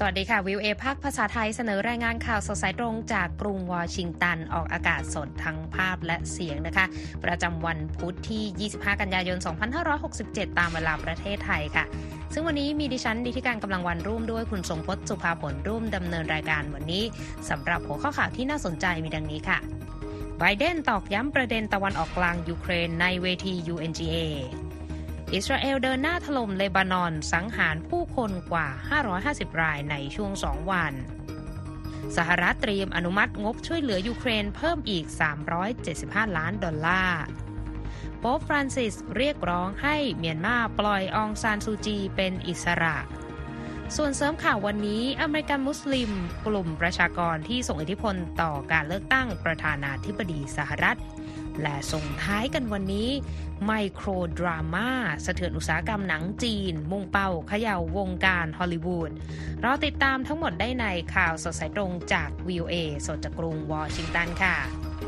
วัสดีค่ะวิวเอภาคภาษาไทยเสนอรายงานข่าวสดสายตรงจากกรุงวอชิงตันออกอากาศสดทั้งภาพและเสียงนะคะประจำวันพุธที่25กันยายน2567ตามเวลาประเทศไทยค่ะซึ่งวันนี้มีดิฉันดิธิการกำลังวันร่วมด้วยคุณทรงพจน์สุภาผลร่วมดำเนินรายการวันนี้สำหรับหัวข้อข่าวที่น่าสนใจมีดังนี้ค่ะไบเดนตอกย้ำประเด็นตะวันออกกลางยูเครนในเวที UNGAอิสราเอลเดินหน้าถล่มเลบานอนสังหารผู้คนกว่า550รายในช่วง2วันสหรัฐเตรียมอนุมัติงบช่วยเหลือยูเครนเพิ่มอีก$375 ล้านโป๊ปฟรานซิสเรียกร้องให้เมียนมาปล่อยอองซานซูจีเป็นอิสระส่วนเสริมข่าววันนี้อเมริกันมุสลิมกลุ่มประชากรที่ส่งอิทธิพลต่อการเลือกตั้งประธานาธิบดีสหรัฐและส่งท้ายกันวันนี้ไมโครดราม่าสะเทือนอุตสาหกรรมหนังจีนมุ่งเป้าเขย่าวงการฮอลลีวูดรอติดตามทั้งหมดได้ในข่าวสดสายตรงจาก VOA สดจากกรุงวอชิงตันค่ะ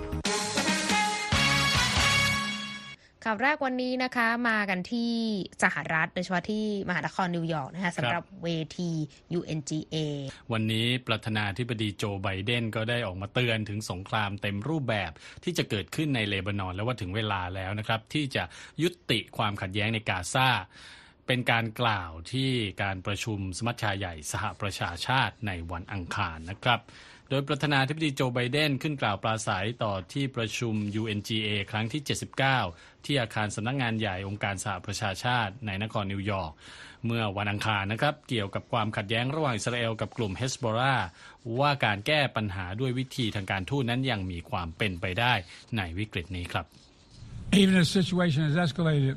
ข่าวแรกวันนี้นะคะมากันที่สหรัฐโดยเฉพาะที่มหานครนิวยอร์กนะคะสำหรับเวที UNGA วันนี้ประธานาธิบดีโจไบเดนก็ได้ออกมาเตือนถึงสงครามเต็มรูปแบบที่จะเกิดขึ้นในเลบานอนและว่าถึงเวลาแล้วนะครับที่จะยุติความขัดแย้งในกาซาเป็นการกล่าวที่การประชุมสมัชชาใหญ่สหประชาชาติในวันอังคารนะครับโดยประธานาธิบดีโจไบเดนขึ้นกล่าวปราศัยต่อที่ประชุม UNGA ครั้งที่79ที่อาคารสำนักงานใหญ่องค์การสหประชาชาติในนครนิวยอร์กเมื่อวันอังคารนะครับเกี่ยวกับความขัดแย้งระหว่างอิสราเอลกับกลุ่มเฮสบอลาว่าการแก้ปัญหาด้วยวิธีทางการทูตนั้นยังมีความเป็นไปได้ในวิกฤตนี้ครับ Even if the situation has escalated,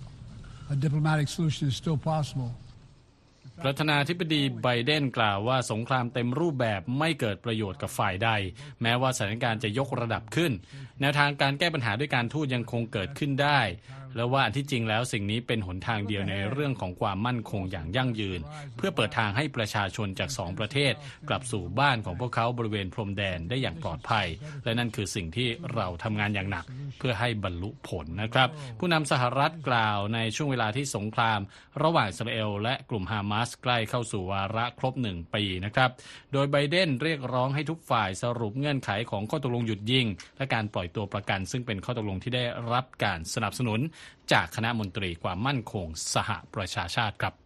a diplomatic solution is still possible. ประธานาธิบดีไบเดนกล่าวว่าสงครามเต็มรูปแบบไม่เกิดประโยชน์กับฝ่ายใดแม้ว่าสถานการณ์จะยกระดับขึ้นแนวทางการแก้ปัญหาด้วยการทูตยังคงเกิดขึ้นได้และว่าที่จริงแล้วสิ่งนี้เป็นหนทางเดียวในเรื่องของความมั่นคงอย่างยั่งยืนเพื่อเปิดทางให้ประชาชนจาก2ประเทศกลับสู่บ้านของพวกเขาบริเวณพรมแดนได้อย่างปลอดภัยและนั่นคือสิ่งที่เราทำงานอย่างหนักเพื่อให้บรรลุผลนะครับผู้นำสหรัฐกล่าวในช่วงเวลาที่สงครามระหว่างอิสราเอลและกลุ่มฮามาสใกล้เข้าสู่วาระครบ1ปีนะครับโดยไบเดนเรียกร้องให้ทุกฝ่ายสรุปเงื่อนไขของข้อตกลงหยุดยิงและการปล่อยตัวประกันซึ่งเป็นข้อตกลงที่ได้รับการสนับสนุนจากคณะมนตรีความมั่นคงสหประชาชาติครับ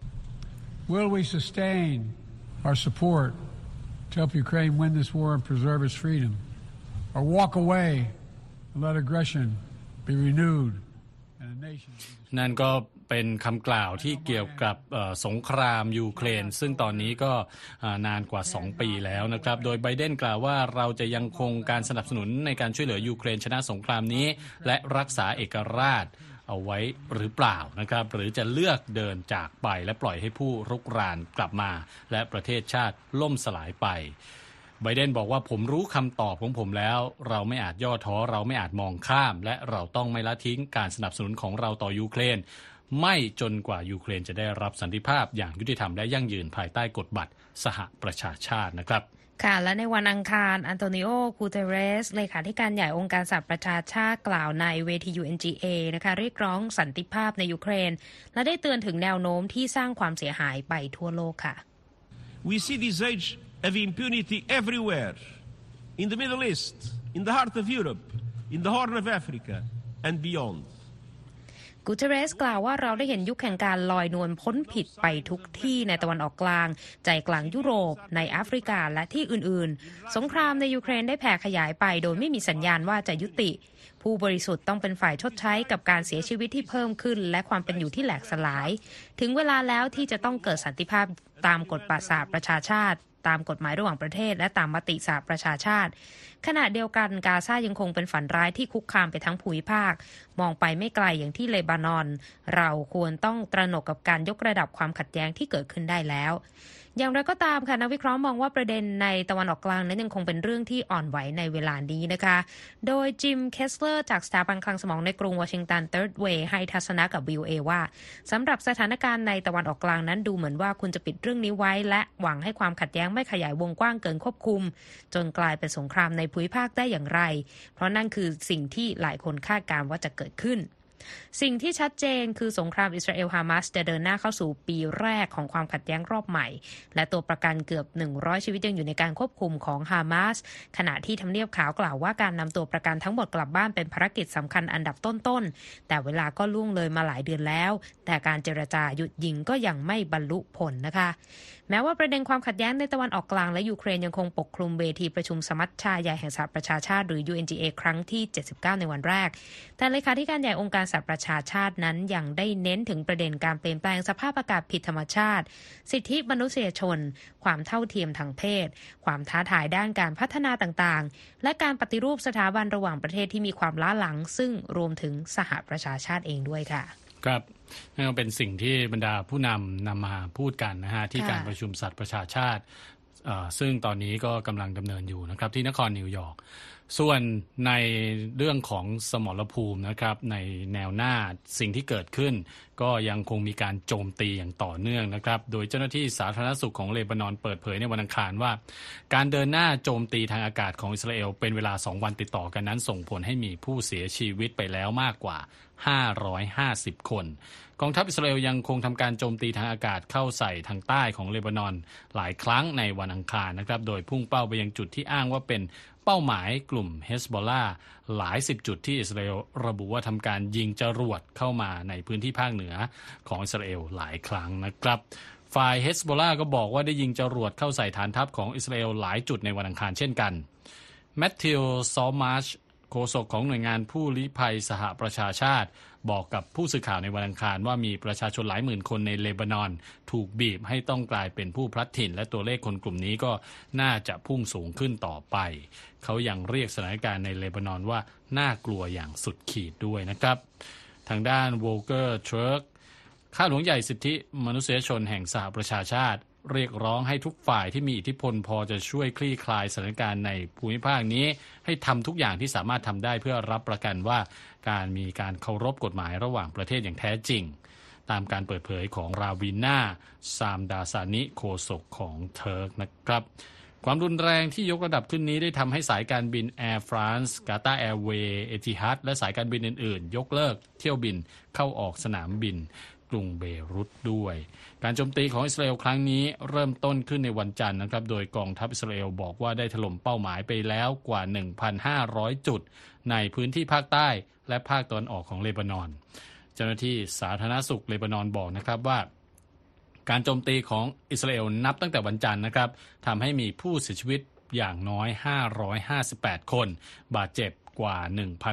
Will we sustain our support to help Ukraine win this war and preserve its freedom, or walk away and let aggression be renewed and a nation? นั่นก็เป็นคำกล่าวที่เกี่ยวกับสงครามยูเครนซึ่งตอนนี้ก็นานกว่า2ปีแล้วนะครับโดยไบเดนกล่าวว่าเราจะยังคงการสนับสนุนในการช่วยเหลือยูเครนชนะสงครามนี้และรักษาเอกราชเอาไว้หรือเปล่านะครับหรือจะเลือกเดินจากไปและปล่อยให้ผู้รุกรานกลับมาและประเทศชาติล่มสลายไปไบเดนบอกว่าผมรู้คำตอบของผมแล้วเราไม่อาจย่อท้อเราไม่อาจมองข้ามและเราต้องไม่ละทิ้งการสนับสนุนของเราต่อยูเครนไม่จนกว่ายูเครนจะได้รับสันติภาพอย่างยุติธรรมและยั่งยืนภายใต้กฎบัตรสหประชาชาตินะครับค่ะและในวันอังคารอันโตนิโอ กูเตเรสเลขาธิการใหญ่องค์การสหประชาชาติกล่าวในเวที UNGA นะคะเรียกร้องสันติภาพในยูเครนและได้เตือนถึงแนวโน้มที่สร้างความเสียหายไปทั่วโลกค่ะ We see this age of impunity everywhere in the Middle East, in the heart of Europe, in the Horn of Africa and beyond กูเตเรสกล่าวว่าเราได้เห็นยุคแห่งการลอยนวลพ้นผิดไปทุกที่ในตะวันออกกลางใจกลางยุโรปในแอฟริกาและที่อื่นๆสงครามในยูเครนได้แผ่ขยายไปโดยไม่มีสัญญาณว่าจะยุติผู้บริสุทธิ์ต้องเป็นฝ่ายชดใช้กับการเสียชีวิตที่เพิ่มขึ้นและความเป็นอยู่ที่แหลกสลายถึงเวลาแล้วที่จะต้องเกิดสันติภาพตามกฎสหประชาชาติตามกฎหมายระหว่างประเทศและตามมติสหประชาชาติขณะเดียวกันกาซายังคงเป็นฝันร้ายที่คุกคามไปทั้งภูมิภาคมองไปไม่ไกลอย่างที่เลบานอนเราควรต้องตระหนกกับการยกระดับความขัดแย้งที่เกิดขึ้นได้แล้วอย่างไรก็ตามค่ะนักวิเคราะห์มองว่าประเด็นในตะวันออกกลางนั้นยังคงเป็นเรื่องที่อ่อนไหวในเวลานี้นะคะโดยจิมเคสเลอร์จากสถาบันคลังสมองในกรุงวอชิงตัน Third Way ให้ทัศนะกับ VOA ว่าสำหรับสถานการณ์ในตะวันออกกลางนั้นดูเหมือนว่าคุณจะปิดเรื่องนี้ไว้และหวังให้ความขัดแย้งไม่ขยายวงกว้างเกินควบคุมจนกลายเป็นสงครามในภูมิภาคได้อย่างไรเพราะนั่นคือสิ่งที่หลายคนคาดการณ์ว่าจะเกิดขึ้นสิ่งที่ชัดเจนคือสงครามอิสราเอลฮามาสจะเดินหน้าเข้าสู่ปีแรกของความขัดแย้งรอบใหม่และตัวประกันเกือบ100ชีวิตยังอยู่ในการควบคุมของฮามาสขณะที่ทำเนียบขาวกล่าวว่าการนำตัวประกันทั้งหมดกลับบ้านเป็นภารกิจสำคัญอันดับต้นๆแต่เวลาก็ล่วงเลยมาหลายเดือนแล้วแต่การเจรจาหยุดยิงก็ยังไม่บรรลุผลนะคะแม้ว่าประเด็นความขัดแย้งในตะวันออกกลางและยูเครนยังคงปกคลุมเวทีประชุมสมัชชาใหญ่แห่งสหประชาชาติหรือ UNGA ครั้งที่79ในวันแรกแต่เลขาธิการใหญ่องค์การสหประชาชาตินั้นยังได้เน้นถึงประเด็นการเปลี่ยนแปลงสภาพอากาศผิดธรรมชาติสิทธิมนุษยชนความเท่าเทียมทางเพศความท้าทายด้านการพัฒนาต่างๆและการปฏิรูปสถาบันระหว่างประเทศที่มีความล้าหลังซึ่งรวมถึงสหประชาชาติเองด้วยค่ะครับนั่นก็เป็นสิ่งที่บรรดาผู้นำมาพูดกันนะฮะที่การประชุมสหประชาชาติซึ่งตอนนี้ก็กำลังดำเนินอยู่นะครับที่นครนิวยอร์กส่วนในเรื่องของสมรภูมินะครับในแนวหน้าสิ่งที่เกิดขึ้นก็ยังคงมีการโจมตีอย่างต่อเนื่องนะครับโดยเจ้าหน้าที่สาธารณสุขของเลบานอนเปิดเผยในวันอังคารว่าการเดินหน้าโจมตีทางอากาศของอิสราเอลเป็นเวลา2วันติดต่อกันนั้นส่งผลให้มีผู้เสียชีวิตไปแล้วมากกว่า550คนกองทัพอิสราเอลยังคงทำการโจมตีทางอากาศเข้าใส่ทางใต้ของเลบานอนหลายครั้งในวันอังคารนะครับโดยพุ่งเป้าไปยังจุดที่อ้างว่าเป็นเป้าหมายกลุ่มเฮสบอลลาหลายสิบจุดที่อิสราเอลระบุว่าทำการยิงจรวดเข้ามาในพื้นที่ภาคเหนือของอิสราเอลหลายครั้งนะครับฝ่ายเฮสบอลลาก็บอกว่าได้ยิงจรวดเข้าใส่ฐานทัพของอิสราเอลหลายจุดในวันอังคารเช่นกันแมทธิว ซอลมาร์ชโฆษกของหน่วยงานผู้ลี้ภัยสหประชาชาติบอกกับผู้สื่อข่าวในวันอังคารว่ามีประชาชนหลายหมื่นคนในเลบานอนถูกบีบให้ต้องกลายเป็นผู้พลัดถิ่นและตัวเลขคนกลุ่มนี้ก็น่าจะพุ่งสูงขึ้นต่อไปเขายังเรียกสถานการณ์ในเลบานอนว่าน่ากลัวอย่างสุดขีดด้วยนะครับทางด้านโวลเกอร์เทรคข้าหลวงใหญ่สิทธิมนุษยชนแห่งสหประชาชาติเรียกร้องให้ทุกฝ่ายที่มีอิทธิพลพอจะช่วยคลี่คลายสถานการณ์ในภูมิภาคนี้ให้ทำทุกอย่างที่สามารถทำได้เพื่อรับประกันว่าการมีการเคารพกฎหมายระหว่างประเทศอย่างแท้จริงตามการเปิดเผยของราวีนาซามดาซานิโฆษกของเทิร์กนะครับความรุนแรงที่ยกระดับขึ้นนี้ได้ทำให้สายการบินแอร์ฟรานซ์กาตาร์แอร์เวย์เอติฮัดและสายการบินอื่นๆยกเลิกเที่ยวบินเข้าออกสนามบินกรุงเบรุตด้วยการโจมตีของอิสราเอลครั้งนี้เริ่มต้นขึ้นในวันจันทร์นะครับโดยกองทัพอิสราเอลบอกว่าได้ถล่มเป้าหมายไปแล้วกว่า 1,500 จุดในพื้นที่ภาคใต้และภาคตะวันออกของเลบานอนเจ้าหน้าที่สาธารณสุขเลบานอนบอกนะครับว่าการโจมตีของอิสราเอลนับตั้งแต่วันจันทร์นะครับทำให้มีผู้เสียชีวิตอย่างน้อย558คนบาดเจ็บกว่า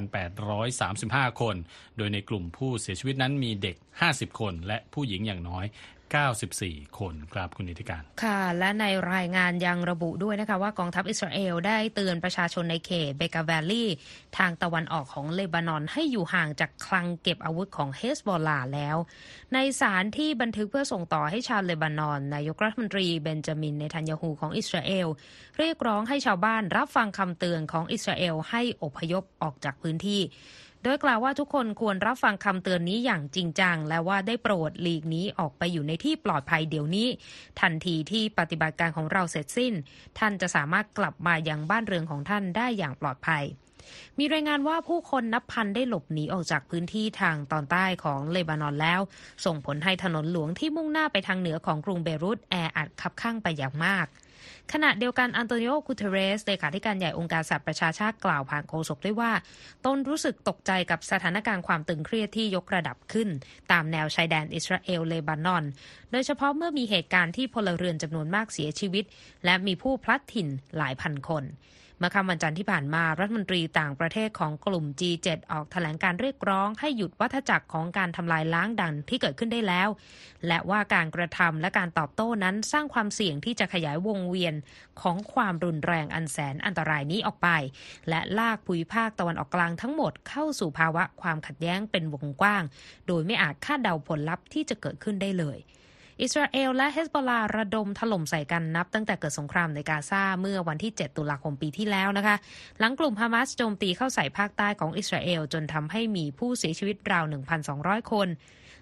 1,835 คนโดยในกลุ่มผู้เสียชีวิตนั้นมีเด็ก50คนและผู้หญิงอย่างน้อย94คนครับคุณนิติการค่ะและในรายงานยังระบุด้วยนะคะว่ากองทัพอิสราเอลได้เตือนประชาชนในเขตเบกาแวลลี่ทางตะวันออกของเลบานอนให้อยู่ห่างจากคลังเก็บอาวุธของเฮสบอลลาแล้วในสารที่บันทึกเพื่อส่งต่อให้ชาวเลบานอนนายกรัฐมนตรีเบนจามินเนทันยาฮูของอิสราเอลเรียกร้องให้ชาวบ้านรับฟังคำเตือนของอิสราเอลให้อพยพออกจากพื้นที่โดยกล่าวว่าทุกคนควรรับฟังคำเตือนนี้อย่างจริงจังและว่าได้โปรดหลีกหนีออกไปอยู่ในที่ปลอดภัยเดี๋ยวนี้ทันทีที่ปฏิบัติการของเราเสร็จสิ้นท่านจะสามารถกลับมายังบ้านเรือนของท่านได้อย่างปลอดภัยมีรายงานว่าผู้คนนับพันได้หลบหนีออกจากพื้นที่ทางตอนใต้ของเลบานอนแล้วส่งผลให้ถนนหลวงที่มุ่งหน้าไปทางเหนือของกรุงเบรุตแออัดคับข้างไปอย่างมากขณะเดียวกันอันโตนิโอ กูเทเรสเลขาธิการใหญ่องค์การสหประชาชาติกล่าวผ่านโฆษกด้วยว่าตนรู้สึกตกใจกับสถานการณ์ความตึงเครียดที่ยกระดับขึ้นตามแนวชายแดนอิสราเอลเลบานอนโดยเฉพาะเมื่อมีเหตุการณ์ที่พลเรือนจำนวนมากเสียชีวิตและมีผู้พลัดถิ่นหลายพันคนเมื่อค่ำวันจันทร์ที่ผ่านมารัฐมนตรีต่างประเทศของกลุ่ม G7 ออกแถลงการเรียกร้องให้หยุดวัฏจักรของการทำลายล้างดันที่เกิดขึ้นได้แล้วและว่าการกระทำและการตอบโต้นั้นสร้างความเสี่ยงที่จะขยายวงเวียนของความรุนแรงอันแสนอันตรายนี้ออกไปและลากภูมิภาคตะวันออกกลางทั้งหมดเข้าสู่ภาวะความขัดแย้งเป็นวงกว้างโดยไม่อาจคาดเดาผลลัพธ์ที่จะเกิดขึ้นได้เลยอิสราเอลและเฮสบอลลาระดมถล่มใส่กันนับตั้งแต่เกิดสงครามในกาซาเมื่อวันที่7ตุลาคมปีที่แล้วนะคะหลังกลุ่มฮามาสโจมตีเข้าใส่ภาคใต้ของอิสราเอลจนทำให้มีผู้เสียชีวิตราว 1,200 คน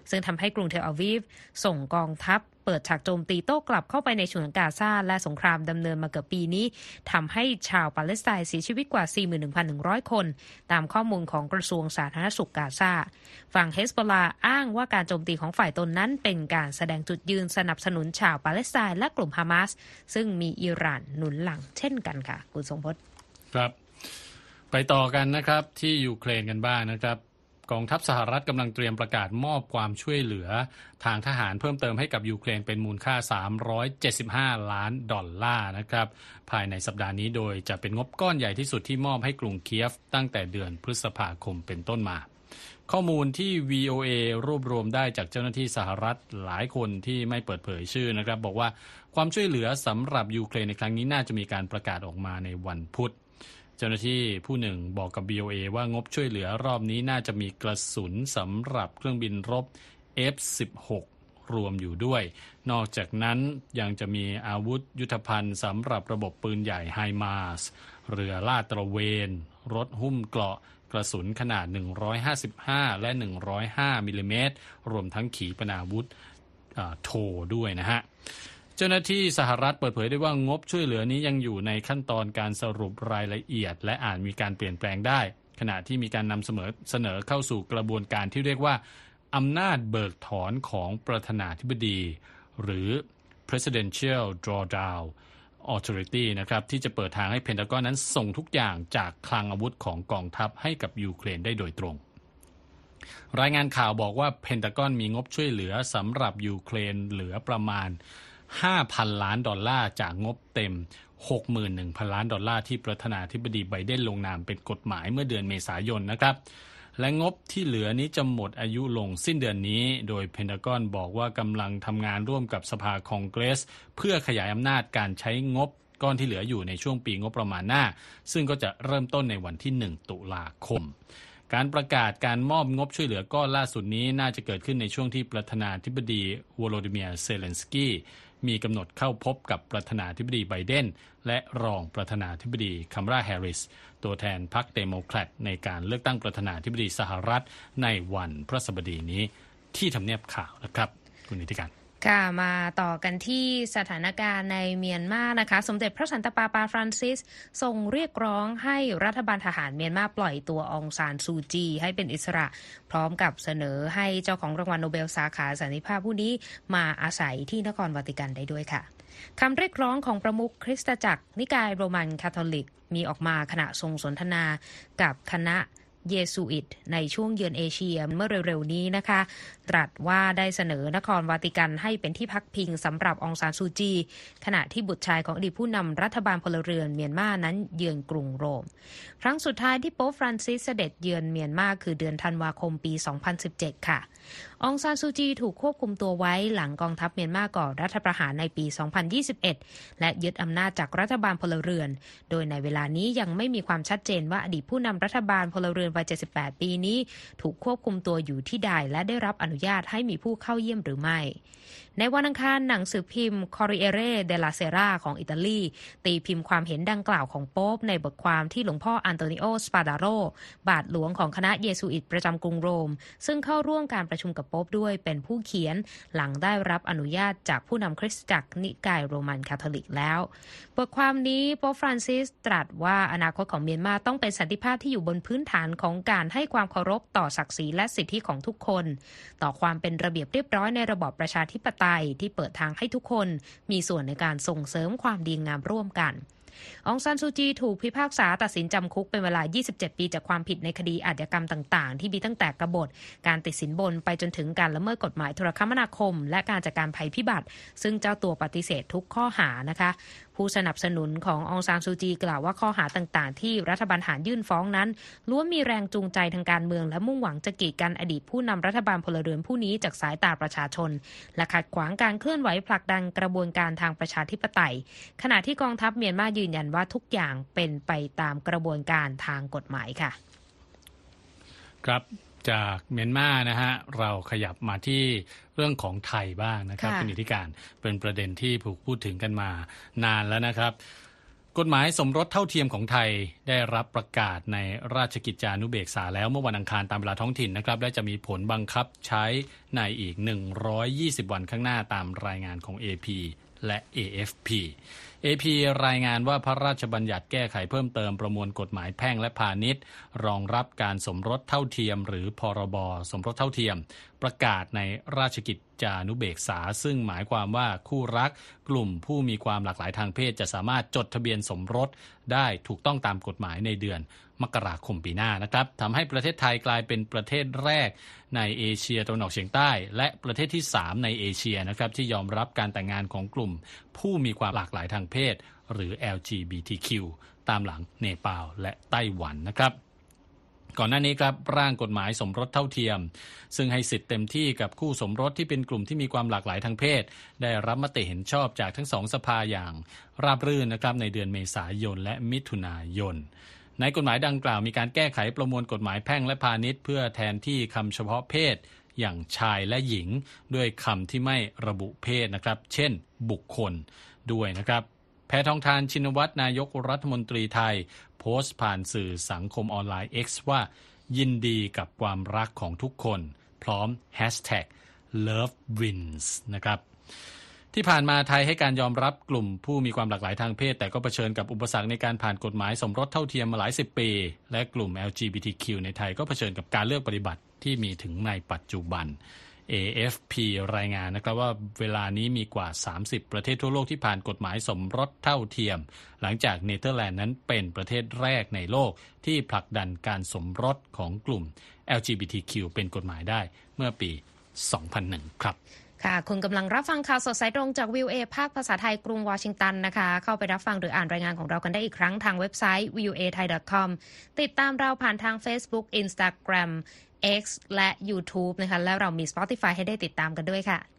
ซึ่งทำให้กรุงเทลอาวีฟส่งกองทัพเปิดฉากโจมตีโต้กลับเข้าไปในฉนวนกาซาและสงครามดำเนินมาเกือบปีนี้ทำให้ชาวปาเลสไตน์เสียชีวิตกว่า 41,100 คนตามข้อมูลของกระทรวงสาธารณสุขกาซาฝั่งเฮสบอลลาอ้างว่าการโจมตีของฝ่ายตนนั้นเป็นการแสดงจุดยืนสนับสนุนชาวปาเลสไตน์และกลุ่มฮามาสซึ่งมีอิหร่านหนุนหลังเช่นกันค่ะคุณทรงพจน์ครับไปต่อกันนะครับที่ยูเครนกันบ้างนะครับกองทัพสหรัฐกำลังเตรียมประกาศมอบความช่วยเหลือทางทหารเพิ่มเติมให้กับยูเครนเป็นมูลค่า$375 ล้านนะครับภายในสัปดาห์นี้โดยจะเป็นงบก้อนใหญ่ที่สุดที่มอบให้กรุงเคียฟตั้งแต่เดือนพฤษภาคมเป็นต้นมาข้อมูลที่ VOA รวบรวมได้จากเจ้าหน้าที่สหรัฐหลายคนที่ไม่เปิดเผยชื่อนะครับบอกว่าความช่วยเหลือสำหรับยูเครนในครั้งนี้น่าจะมีการประกาศออกมาในวันพุธเจ้าหน้าที่ผู้หนึ่งบอกกับ VOA ว่างบช่วยเหลือรอบนี้น่าจะมีกระสุนสำหรับเครื่องบินรบ F-16 รวมอยู่ด้วยนอกจากนั้นยังจะมีอาวุธยุทโธภัณฑ์สำหรับระบบปืนใหญ่ไฮมาร์สเรือลาดตระเวนรถหุ้มเกราะกระสุนขนาด155และ105มิลลิเมตรรวมทั้งขีปนาวุธโทด้วยนะฮะเจ้าหน้าที่สหรัฐเปิดเผยได้ว่างบช่วยเหลือนี้ยังอยู่ในขั้นตอนการสรุปรายละเอียดและอาจมีการเปลี่ยนแปลงได้ขณะที่มีการนำเสนอเข้าสู่กระบวนการที่เรียกว่าอำนาจเบิกถอนของประธานาธิบดีหรือ Presidential Drawdown Authority นะครับที่จะเปิดทางให้เพนทากอนนั้นส่งทุกอย่างจากคลังอาวุธของกองทัพให้กับยูเครนได้โดยตรงรายงานข่าวบอกว่าเพนทากอนมีงบช่วยเหลือสำหรับยูเครนเหลือประมาณ$5,000 ล้านจากงบเต็ม$61,000 ล้านที่ประธานาธิบดีไบเดนลงนามเป็นกฎหมายเมื่อเดือนเมษายนนะครับและงบที่เหลือนี้จะหมดอายุลงสิ้นเดือนนี้โดยเพนทากอนบอกว่ากำลังทำงานร่วมกับสภาคองเกรสเพื่อขยายอำนาจการใช้งบก้อนที่เหลืออยู่ในช่วงปีงบประมาณหน้าซึ่งก็จะเริ่มต้นในวันที่1 ตุลาคมการประกาศการมอบงบช่วยเหลือก้อนล่าสุดนี้น่าจะเกิดขึ้นในช่วงที่ประธานาธิบดีวโลดิเมียร์เซเลนสกี้มีกำหนดเข้าพบกับประธานาธิบดีไบเดนและรองประธานาธิบดีคัมราแฮร์ริสตัวแทนพรรคเดโมแครตในการเลือกตั้งประธานาธิบดีสหรัฐในวันพฤหัสบดีนี้ที่ทำเนียบขาวนะครับคุณนิติการค่ะมาต่อกันที่สถานการณ์ในเมียนมานะคะสมเด็จพระสันตะปาปาฟรานซิสทรงเรียกร้องให้รัฐบาลทหารเมียนมาปล่อยตัวองซานซูจีให้เป็นอิสระพร้อมกับเสนอให้เจ้าของรางวัลโนเบลสาขาสันติภาพผู้นี้มาอาศัยที่นครวาติกันได้ด้วยค่ะคำเรียกร้องของประมุขคริสตจักรนิกายโรมันคาทอลิกมีออกมาขณะทรงสนทนากับคณะเยซูอิตในช่วงเยือนเอเชียเมื่อเร็วๆนี้นะคะตรัสว่าได้เสนอนครวาติกันให้เป็นที่พักพิงสำหรับองซานซูจีขณะที่บุตรชายของอดีตผู้นำรัฐบาลพลเรือนเมียนมานั้นเยือนกรุงโรมครั้งสุดท้ายที่โป๊ปฟรานซิสเสด็จเยือนเมียนมาคือเดือนธันวาคมปี 2017 ค่ะองซานซูจีถูกควบคุมตัวไว้หลังกองทัพเมียนมาก่อรัฐประหารในปี 2021 และยึดอำนาจจากรัฐบาลพลเรือนโดยในเวลานี้ยังไม่มีความชัดเจนว่าอดีตผู้นำรัฐบาลพลเรือนวัย 78 ปีนี้ถูกควบคุมตัวอยู่ที่ใดและได้รับอนุญาตให้มีผู้เข้าเยี่ยมหรือไม่ในวันอังคารหนังสือพิมพ์ Corriere della Sera ของอิตาลีตีพิมพ์ความเห็นดังกล่าวของโป๊ปในบทความที่หลวงพ่ออันโตนิโอ สปาดาโรบาทหลวงของคณะเยซูอิตประจำกรุงโรมซึ่งเข้าร่วมการประชุมกับโป๊ปด้วยเป็นผู้เขียนหลังได้รับอนุญาตจากผู้นำคริสตจักรนิกายโรมันคาทอลิกแล้วบทความนี้โป๊ปฟรานซิสตรัสว่าอนาคตของเมียนมาต้องเป็นสันติภาพที่อยู่บนพื้นฐานของการให้ความเคารพต่อศักดิ์ศรีและสิทธิของทุกคนต่อความเป็นระเบียบเรียบร้อยในระบอบประชาธิปไตยที่เปิดทางให้ทุกคนมีส่วนในการส่งเสริมความดีงามร่วมกันองซานซูจีถูกพิพากษาตัดสินจำคุกเป็นเวลา27 ปีจากความผิดในคดีอาชญากรรมต่างๆที่มีตั้งแต่กบฏการติดสินบนไปจนถึงการละเมิดกฎหมายโทรคมนาคมและการจัดการภัยพิบัติซึ่งเจ้าตัวปฏิเสธทุกข้อหานะคะผู้สนับสนุนขององซานซูจีกล่าวว่าข้อหาต่างๆที่รัฐบาลทหารยื่นฟ้องนั้นล้วนมีแรงจูงใจทางการเมืองและมุ่งหวังจะกีดกันอดีตผู้นำรัฐบาลพลเรือนผู้นี้จากสายตาประชาชนและขัดขวางการเคลื่อนไหวผลักดันกระบวนการทางประชาธิปไตยขณะที่กองทัพเมียนมายืนยันว่าทุกอย่างเป็นไปตามกระบวนการทางกฎหมายค่ะครับจากเมียนมานะฮะเราขยับมาที่เรื่องของไทยบ้างนะครับคุณนิติการเป็นประเด็นที่ถูกพูดถึงกันมานานแล้วนะครับกฎหมายสมรสเท่าเทียมของไทยได้รับประกาศในราชกิจจานุเบกษาแล้วเมื่อวันอังคารตามเวลาท้องถิ่นนะครับและจะมีผลบังคับใช้ในอีก120วันข้างหน้าตามรายงานของ AP และ AFP AP รายงานว่าพระราชบัญญัติแก้ไขเพิ่มเติมประมวลกฎหมายแพ่งและพาณิชย์รองรับการสมรสเท่าเทียมหรือพรบสมรสเท่าเทียมประกาศในราชกิจจานุเบกษาซึ่งหมายความว่าคู่รักกลุ่มผู้มีความหลากหลายทางเพศจะสามารถจดทะเบียนสมรสได้ถูกต้องตามกฎหมายในเดือนมกราคมปีหน้านะครับทำให้ประเทศไทยกลายเป็นประเทศแรกในเอเชียตะวันออกเฉียงใต้และประเทศที่3ในเอเชียนะครับที่ยอมรับการแต่งงานของกลุ่มผู้มีความหลากหลายทางเพศหรือ LGBTQ ตามหลังเนปาลและไต้หวันนะครับก่อนหน้านี้ครับร่างกฎหมายสมรสเท่าเทียมซึ่งให้สิทธิ์เต็มที่กับคู่สมรสที่เป็นกลุ่มที่มีความหลากหลายทางเพศได้รับมติเห็นชอบจากทั้ง2สภาอย่างราบรื่นนะครับในเดือนเมษายนและมิถุนายนในกฎหมายดังกล่าวมีการแก้ไขประมวลกฎหมายแพ่งและพาณิชย์เพื่อแทนที่คำเฉพาะเพศอย่างชายและหญิงด้วยคำที่ไม่ระบุเพศนะครับเช่นบุคคลด้วยนะครับแพทองธารชินวัตรนายกรัฐมนตรีไทยโพสต์ผ่านสื่อสังคมออนไลน์ X ว่ายินดีกับความรักของทุกคนพร้อม #LoveWins นะครับที่ผ่านมาไทยให้การยอมรับกลุ่มผู้มีความหลากหลายทางเพศแต่ก็เผชิญกับอุปสรรคในการผ่านกฎหมายสมรสเท่าเทียมมาหลายสิบปีและกลุ่ม LGBTQ ในไทยก็เผชิญกับการเลือกปฏิบัติที่มีถึงในปัจจุบัน AFP รายงานนะครับว่าเวลานี้มีกว่า30ประเทศทั่วโลกที่ผ่านกฎหมายสมรสเท่าเทียมหลังจากเนเธอร์แลนด์นั้นเป็นประเทศแรกในโลกที่ผลักดันการสมรสของกลุ่ม LGBTQ เป็นกฎหมายได้เมื่อปี 2001 ครับค่ะคุณกำลังรับฟังข่าวสดสายตรงจาก VOA ภาคภาษาไทยกรุงวอชิงตันนะคะเข้าไปรับฟังหรืออ่านรายงานของเรากันได้อีกครั้งทางเว็บไซต์ voathai.com ติดตามเราผ่านทาง Facebook Instagram X และ YouTube นะคะแล้วเรามี Spotify ให้ได้ติดตามกันด้วยค่ะ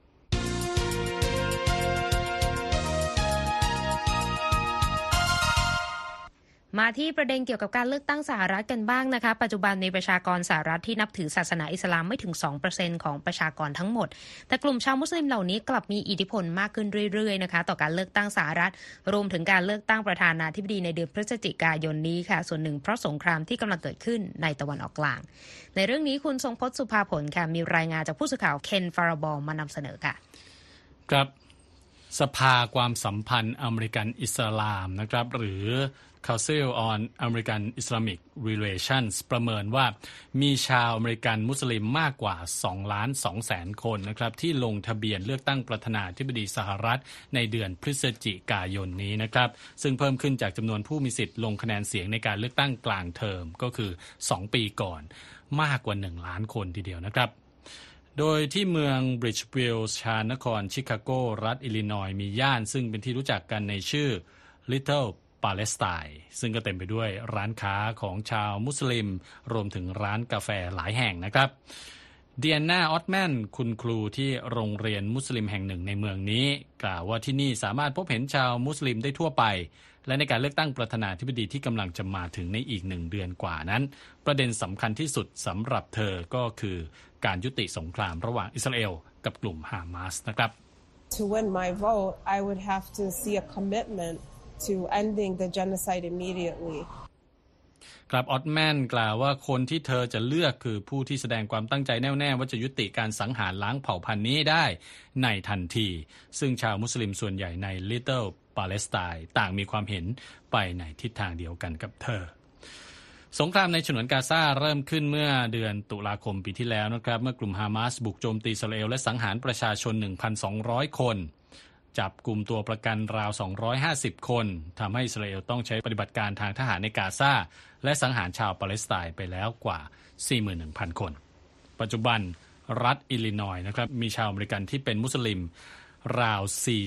มาที่ประเด็นเกี่ยวกับการเลือกตั้งสหรัฐกันบ้างนะคะปัจจุบันมีประชากรสหรัฐที่นับถือศาสนาอิสลามไม่ถึง 2% ของประชากรทั้งหมดแต่กลุ่มชาวมุสลิมเหล่านี้กลับมีอิทธิพลมากขึ้นเรื่อยๆนะคะต่อการเลือกตั้งสหรัฐรวมถึงการเลือกตั้งประธานาธิบดีในเดือนพฤศจิกายนนี้ค่ะส่วนหนึ่งเพราะสงครามที่กำลังเกิดขึ้นในตะวันออกกลางในเรื่องนี้คุณทรงพจน์สุภาผลค่ะมีรายงานจากผู้สื่อข่าวเคนฟาราบอลมานำเสนอค่ะครับสภาความสัมพันธ์อเมริกันอิสลามนะครับหรือCouncil on American Islamic Relations ประเมินว่ามีชาวอเมริกันมุสลิมมากกว่า 2,200,000 คนนะครับที่ลงทะเบียนเลือกตั้งประธานาธิบดีสหรัฐในเดือนพฤศจิกายนนี้นะครับซึ่งเพิ่มขึ้นจากจำนวนผู้มีสิทธิ์ลงคะแนนเสียงในการเลือกตั้งกลางเทอมก็คือ2ปีก่อนมากกว่า1ล้านคนทีเดียวนะครับโดยที่เมืองบริดจ์วิลล์ชานครชิคาโกรัฐอิลลินอยส์มีย่านซึ่งเป็นที่รู้จักกันในชื่อ Littleปาเลสไตน์ซึ่งก็เต็มไปด้วยร้านค้าของชาวมุสลิมรวมถึงร้านกาแฟหลายแห่งนะครับเดียนาออตแมนคุณครูที่โรงเรียนมุสลิมแห่งหนึ่งในเมืองนี้กล่าวว่าที่นี่สามารถพบเห็นชาวมุสลิมได้ทั่วไปและในการเลือกตั้งประธานาธิบดีที่กำลังจะมาถึงในอีก1เดือนกว่านั้นประเด็นสำคัญที่สุดสำหรับเธอก็คือการยุติสงครามระหว่างอิสราเอลกับกลุ่มฮามาสนะครับ To win my vote, I would have to see a commitment to ending the genocide immediately. ครับออตแมนกล่าวว่าคนที่เธอจะเลือกคือผู้ที่แสดงความตั้งใจแน่วแน่ว่าจะยุติการสังหารล้างเผ่าพันธุ์นี้ได้ในทันทีซึ่งชาวมุสลิมส่วนใหญ่ใน Little Palestine ต่างมีความเห็นไปในทิศทางเดียวกันกับเธอสงครามในฉนวนกาซาเริ่มขึ้นเมื่อเดือนตุลาคมปีที่แล้วนะครับเมื่อกลุ่มฮามาสบุกโจมตีอิสราเอลและสังหารประชาชน 1,200 คนจับกลุ่มตัวประกันราว250คนทำให้อิสราเอลต้องใช้ปฏิบัติการทางทหารในกาซาและสังหารชาวปาเลสไตน์ไปแล้วกว่า 41,000 คนปัจจุบันรัฐอิลลินอยส์นะครับมีชาวอเมริกันที่เป็นมุสลิมราว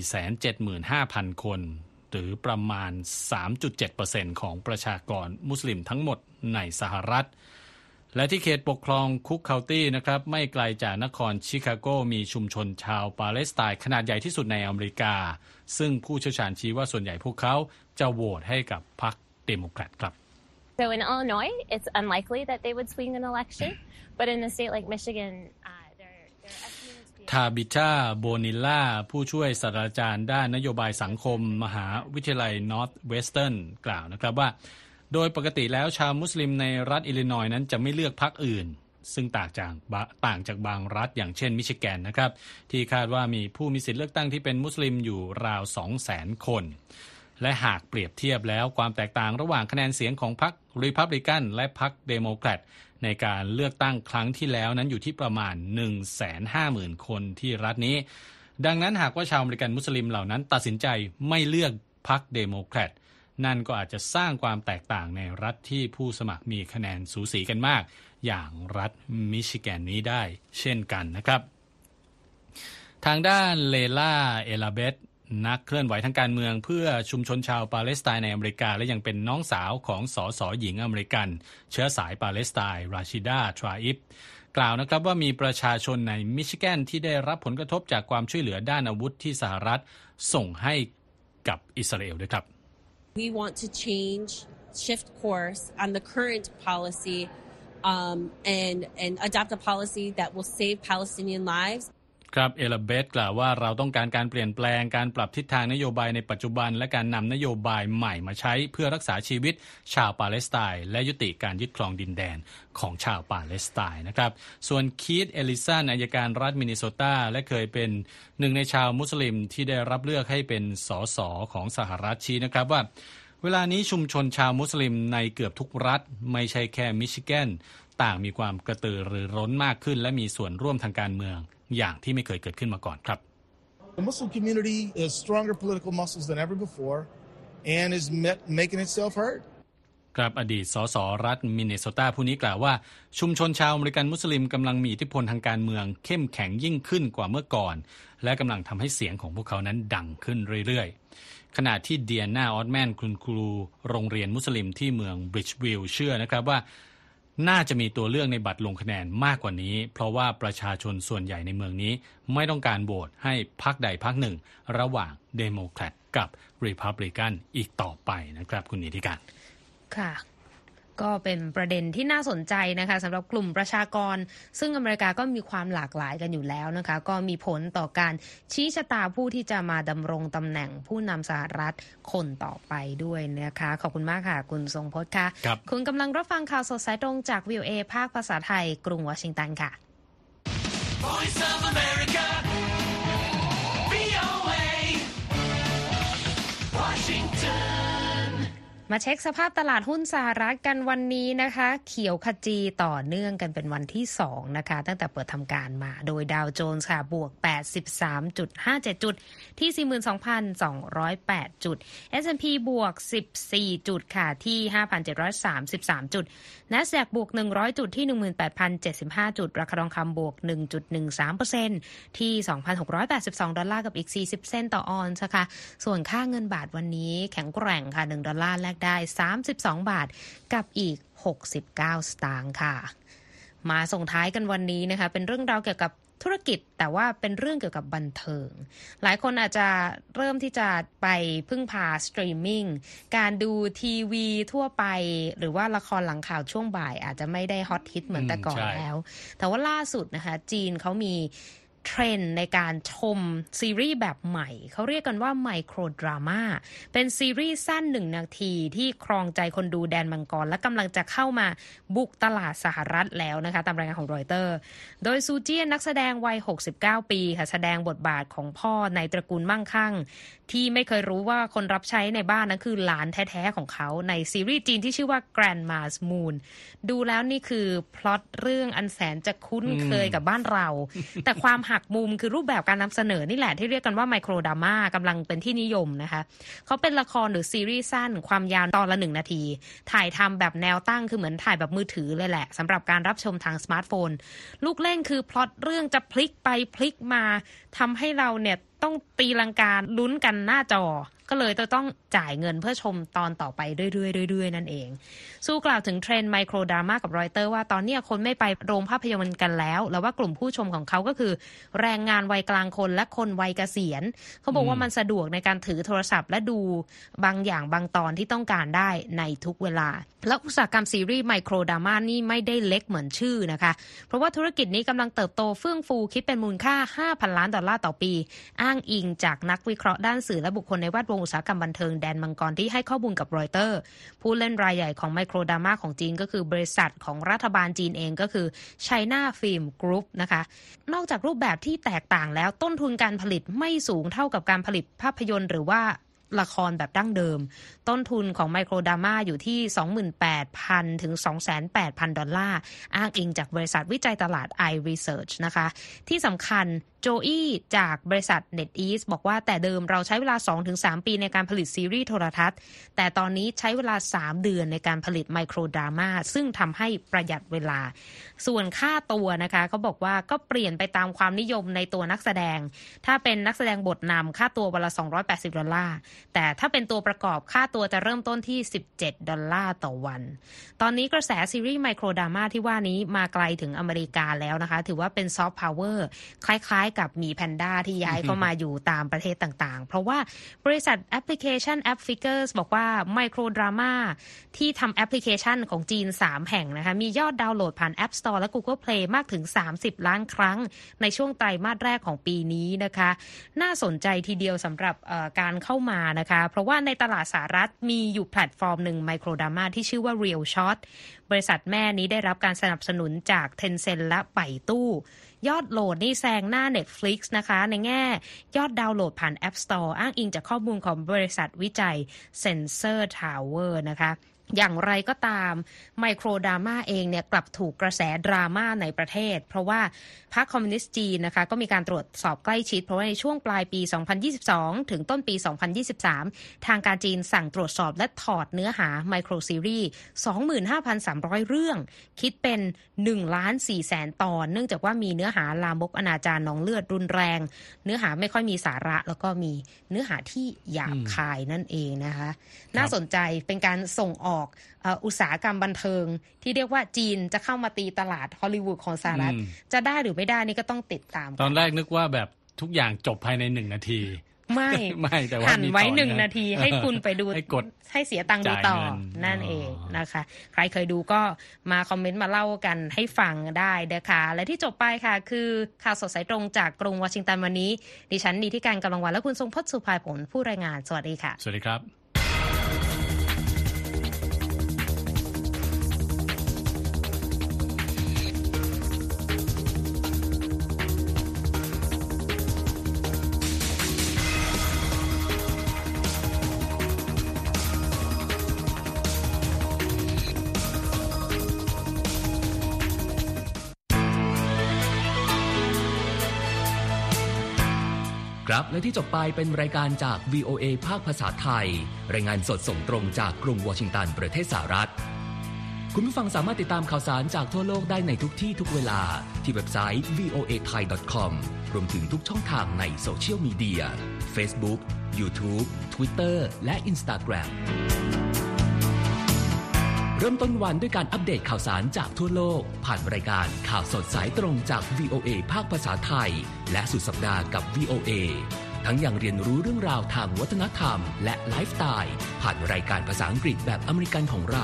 475,000 คนหรือประมาณ 3.7% ของประชากรมุสลิมทั้งหมดในสหรัฐและที่เขตปกครองคุกเคานตี้นะครับไม่ไกลจากนครชิคาโกมีชุมชนชาวปาเลสไตน์ขนาดใหญ่ที่สุดในอเมริกาซึ่งผู้เชี่ยวชาญชี้ว่าส่วนใหญ่พวกเขาจะโหวตให้กับพรรคเดโมแครตครับ So in Illinois, it's unlikely that they would swing an election, but in a state like Michigan, they're estimated to be ทาบิชาโบนิลล่าผู้ช่วยศาสตราจารย์ด้านนโยบายสังคมมหาวิทยาลัย Northwestern กล่าวนะครับว่าโดยปกติแล้วชาวมุสลิมในรัฐอิลลินอยส์นั้นจะไม่เลือกพรรคอื่นซึ่งต่างจากบางรัฐอย่างเช่นมิชิแกนนะครับที่คาดว่ามีผู้มีสิทธิเลือกตั้งที่เป็นมุสลิมอยู่ราว 200,000 คนและหากเปรียบเทียบแล้วความแตกต่างระหว่างคะแนนเสียงของพรรครีพับลิกันและพรรคเดโมแครตในการเลือกตั้งครั้งที่แล้วนั้นอยู่ที่ประมาณ 150,000 คนที่รัฐนี้ดังนั้นหากว่าชาวอเมริกันมุสลิมเหล่านั้นตัดสินใจไม่เลือกพรรคเดโมแครตนั่นก็อาจจะสร้างความแตกต่างในรัฐที่ผู้สมัครมีคะแนนสูสีกันมากอย่างรัฐมิชิแกนนี้ได้เช่นกันนะครับทางด้านเลล่าเอลาเบธนักเคลื่อนไหวทางการเมืองเพื่อชุมชนชาวปาเลสไตน์ในอเมริกาและยังเป็นน้องสาวของสสหญิงอเมริกันเชื้อสายปาเลสไตน์ราชิดาทราอิฟกล่าวนะครับว่ามีประชาชนในมิชิแกนที่ได้รับผลกระทบจากความช่วยเหลือด้านอาวุธที่สหรัฐส่งให้กับอิสราเอลด้วยครับ We want to shift course on the current policy and adopt a policy that will save Palestinian lives ครับเอลาเบธกล่าวว่าเราต้องการการเปลี่ยนแปลงการปรับทิศทางนโยบายในปัจจุบันและการนำนโยบายใหม่มาใช้เพื่อรักษาชีวิตชาวปาเลสไตน์และยุติการยึดครองดินแดนของชาวปาเลสไตน์นะครับส่วนคีธเอลิสันอัยการรัฐมินนิโซตาและเคยเป็นหนึ่งในชาวมุสลิมที่ได้รับเลือกให้เป็นสสของสหรัฐชี้นะครับว่าเวลานี้ชุมชนชาวมุสลิมในเกือบทุกรัฐไม่ใช่แค่มิชิแกนต่างมีความกระตือรือร้นมากขึ้นและมีส่วนร่วมทางการเมืองอย่างที่ไม่เคยเกิดขึ้นมาก่อนครับ The Muslim community has stronger political muscles than ever before and is making itself heard. ครับอดีตสสรัฐมินนิโซตาผู้นี้กล่าวว่าชุมชนชาวอเมริกันมุสลิมกำลังมีอิทธิพลทางการเมืองเข้มแข็งยิ่งขึ้นกว่าเมื่อก่อนและกำลังทำให้เสียงของพวกเขานั้นดังขึ้นเรื่อยๆขณะที่เดียนาออตแมนคุณครูโรงเรียนมุสลิมที่เมืองบริดจ์วิลล์เชื่อนะครับว่าน่าจะมีตัวเลือกในบัตรลงคะแนนมากกว่านี้เพราะว่าประชาชนส่วนใหญ่ในเมืองนี้ไม่ต้องการโหวตให้พรรคใดพรรคหนึ่งระหว่างเดโมแครตกับรีพับลิกันอีกต่อไปนะครับคุณนิติการค่ะก็เป็นประเด็นที่น่าสนใจนะคะสำหรับกลุ่มประชากรซึ่งอเมริกาก็มีความหลากหลายกันอยู่แล้วนะคะก็มีผลต่อการชี้ชะตาผู้ที่จะมาดำรงตำแหน่งผู้นำสหรัฐคนต่อไปด้วยนะคะขอบคุณมากค่ะคุณทรงพจน์ค่ะคุณกำลังรับฟังข่าวสดสายตรงจาก VOA ภาคภาษาไทยกรุงวอชิงตันค่ะ Voice of America VOA Washingtonมาเช็คสภาพตลาดหุ้นสหรัฐกันวันนี้นะคะเขียวขจีต่อเนื่องกันเป็นวันที่2นะคะตั้งแต่เปิดทำการมาโดยดาวโจนส์ค่ะบวก 83.57 จุดที่ 42,208 จุด S&P บวก 14 จุดค่ะที่ 5,733 จุด NASDAQ บวก 100 จุดที่ 18,075 จุดราคาทองคำบวก 1.13% ที่ 2,682 ดอลลาร์กับอีก40 เซนต์ต่อออนซ์ค่ะส่วนค่าเงินบาทวันนี้แข็งแกร่งค่ะ1ดอลลาร์แลกได้32 บาทกับอีก69 สตางค์ค่ะมาส่งท้ายกันวันนี้นะคะเป็นเรื่องราวเกี่ยวกับธุรกิจแต่ว่าเป็นเรื่องเกี่ยวกับบันเทิงหลายคนอาจจะเริ่มที่จะไปพึ่งพาสตรีมมิ่งการดูทีวีทั่วไปหรือว่าละครหลังข่าวช่วงบ่ายอาจจะไม่ได้ฮอตฮิตเหมือนแต่ก่อนแล้วแต่ว่าล่าสุดนะคะจีนเขามีเทรนด์ในการชมซีรีส์แบบใหม่เขาเรียกกันว่าไมโครดราม่าเป็นซีรีส์สั้น1นาทีที่ครองใจคนดูแดนมังกรและกำลังจะเข้ามาบุกตลาดสหรัฐแล้วนะคะตามรายงานของรอยเตอร์โดยซูเจี้ยนนักแสดงวัย69 ปีค่ะแสดงบทบาทของพ่อในตระกูลมั่งคั่งที่ไม่เคยรู้ว่าคนรับใช้ในบ้านนั้นคือหลานแท้ๆของเขาในซีรีส์จีนที่ชื่อว่า Grandma's Moon ดูแล้วนี่คือพล็อตเรื่องอันแสนจะคุ้นเคยกับบ้านเรา แต่ความหักมุมคือรูปแบบการนำเสนอนี่แหละที่เรียกกันว่าไมโครดราม่ากำลังเป็นที่นิยมนะคะเขาเป็นละครหรือซีรีส์สั้นความยาวตอนละ1นาทีถ่ายทำแบบแนวตั้งคือเหมือนถ่ายแบบมือถือเลยแหละสำหรับการรับชมทางสมาร์ทโฟนลูกเล่นคือพล็อตเรื่องจะพลิกไปพลิกมาทำให้เราเนี่ยต้องตีลังกาลุ้นกันหน้าจอก็เลยต้องจ่ายเงินเพื่อชมตอนต่อไปเรื่อยๆนั่นเองสู้กล่าวถึงเทรนด์ไมโครดราม่ากับรอยเตอร์ว่าตอนนี้คนไม่ไปโรงภาพยนตร์กันแล้วว่ากลุ่มผู้ชมของเขาก็คือแรงงานวัยกลางคนและคนวัยเกษียณเขาบอกว่ามันสะดวกในการถือโทรศัพท์และดูบางอย่างบางตอนที่ต้องการได้ในทุกเวลาและอุตสาหกรรมซีรีส์ไมโครดราม่านี่ไม่ได้เล็กเหมือนชื่อนะคะเพราะว่าธุรกิจนี้กำลังเติบโตเฟื่องฟูคิดเป็นมูลค่า $5,000 ล้านต่อปีอ้างอิงจากนักวิเคราะห์ด้านสื่อและบุคคลในแวดวงอุตสาหกรรมบันเทิงแดนมังกรที่ให้ข้อมูลกับรอยเตอร์ผู้เล่นรายใหญ่ของไมโครดราม่าของจีนก็คือบริษัทของรัฐบาลจีนเองก็คือ China Film Group นะคะนอกจากรูปแบบที่แตกต่างแล้วต้นทุนการผลิตไม่สูงเท่ากับการผลิตภาพยนตร์หรือว่าละครแบบดั้งเดิมต้นทุนของไมโครดราม่าอยู่ที่ 28,000 ถึง 28,000 ดอลลาร์อ้างอิงจากบริษัทวิจัยตลาด iResearch นะคะที่สำคัญโจอี้จากบริษัท NetEase บอกว่าแต่เดิมเราใช้เวลา 2-3 ปีในการผลิตซีรีส์โทรทัศน์แต่ตอนนี้ใช้เวลา3 เดือนในการผลิตไมโครดราม่าซึ่งทำให้ประหยัดเวลาส่วนค่าตัวนะคะเขาบอกว่าก็เปลี่ยนไปตามความนิยมในตัวนักแสดงถ้าเป็นนักแสดงบทนำค่าตัววันละ$280แต่ถ้าเป็นตัวประกอบค่าตัวจะเริ่มต้นที่$17ต่อวันตอนนี้กระแสซีรีส์ไมโครดราม่าที่ว่านี้มาไกลถึงอเมริกาแล้วนะคะถือว่าเป็นซอฟต์พาวเวอร์คล้ายๆกับหมีแพนด้าที่ย้ายเข้ามาอยู่ตามประเทศต่างๆเพราะว่าบริษัทแอปพลิเคชัน AppFigures บอกว่าไมโครดราม่าที่ทำแอปพลิเคชันของจีน3แห่งนะคะมียอดดาวน์โหลดผ่าน App Store และ Google Play มากถึง30 ล้านครั้งในช่วงไตรมาสแรกของปีนี้นะคะน่าสนใจทีเดียวสำหรับการเข้ามานะคะเพราะว่าในตลาดสหรัฐมีอยู่แพลตฟอร์มหนึ่งไมโครดราม่าที่ชื่อว่า Real Shot บริษัทแม่นี้ได้รับการสนับสนุนจาก Tencent และไปตู้ยอดโหลดนี่แซงหน้า Netflix นะคะในแง่ยอดดาวน์โหลดผ่าน App Store อ้างอิงจากข้อมูลของบริษัทวิจัย Sensor Tower นะคะอย่างไรก็ตามไมโครดราม่าเองเนี่ยกลับถูกกระแสดราม่าในประเทศเพราะว่าพรรคคอมมิวนิสต์จีนนะคะก็มีการตรวจสอบใกล้ชิดเพราะว่าในช่วงปลายปี2022ถึงต้นปี2023ทางการจีนสั่งตรวจสอบและถอดเนื้อหาไมโครซีรีส์ 25,300 เรื่องคิดเป็น 1,400,000 ตอนเนื่องจากว่ามีเนื้อหาลามกอนาจารนองเลือดรุนแรงเนื้อหาไม่ค่อยมีสาระแล้วก็มีเนื้อหาที่หยาบคายนั่นเองนะคะน่าสนใจเป็นการส่งออกอุตสาหกรรมบันเทิงที่เรียกว่าจีนจะเข้ามาตีตลาดฮอลลีวูดของสหรัฐจะได้หรือไม่ได้นี่ก็ต้องติดตามตอนแรกนึกว่าแบบทุกอย่างจบภายใน1 นาทีไม่แต่ว่าหั่นไว้1 นาทีให้คุณไปดูให้เสียตังค์ดูต่อนั่นเองนะคะใครเคยดูก็มาคอมเมนต์มาเล่ากันให้ฟังได้นะคะและที่จบไปค่ะคือข่าวสดสายตรงจากกรุงวอชิงตันวันนี้ดิฉันนิติการกำลังวันและคุณทรงพจน์สุภาผลผู้รายงานสวัสดีค่ะสวัสดีครับครับและที่จบไปเป็นรายการจาก VOA ภาคภาษาไทยรายงานสดส่งตรงจากกรุงวอชิงตันประเทศสหรัฐคุณผู้ฟังสามารถติดตามข่าวสารจากทั่วโลกได้ในทุกที่ทุกเวลาที่เว็บไซต์ voathai.com รวมถึงทุกช่องทางในโซเชียลมีเดีย Facebook, YouTube, Twitter และ Instagram เริ่มต้นวันด้วยการอัปเดตข่าวสารจากทั่วโลกผ่านรายการข่าวสดสายตรงจาก VOA ภาคภาษาไทยและสุดสัปดาห์กับ VOA ทั้งยังเรียนรู้เรื่องราวทางวัฒนธรรมและไลฟ์สไตล์ผ่านรายการภาษาอังกฤษแบบอเมริกันของเรา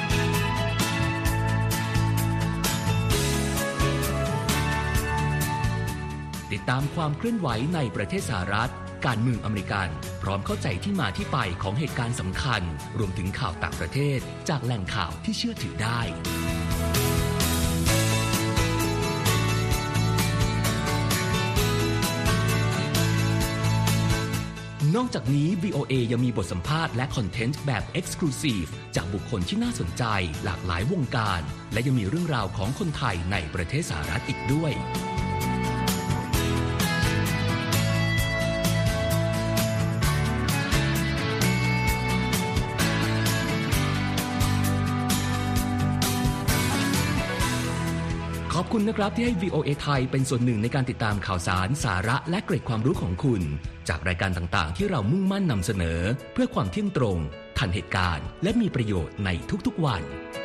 ติดตามความเคลื่อนไหวในประเทศสหรัฐการเมืองอเมริกันพร้อมเข้าใจที่มาที่ไปของเหตุการณ์สำคัญรวมถึงข่าวต่างประเทศจากแหล่งข่าวที่เชื่อถือได้นอกจากนี้ VOA ยังมีบทสัมภาษณ์และคอนเทนต์แบบ Exclusive จากบุคคลที่น่าสนใจหลากหลายวงการและยังมีเรื่องราวของคนไทยในประเทศสหรัฐอีกด้วยขอบคุณนะครับที่ให้ VOA ไทยเป็นส่วนหนึ่งในการติดตามข่าวสารสาระและเกร็ดความรู้ของคุณจากรายการต่างๆที่เรามุ่งมั่นนำเสนอเพื่อความเที่ยงตรงทันเหตุการณ์และมีประโยชน์ในทุกๆวัน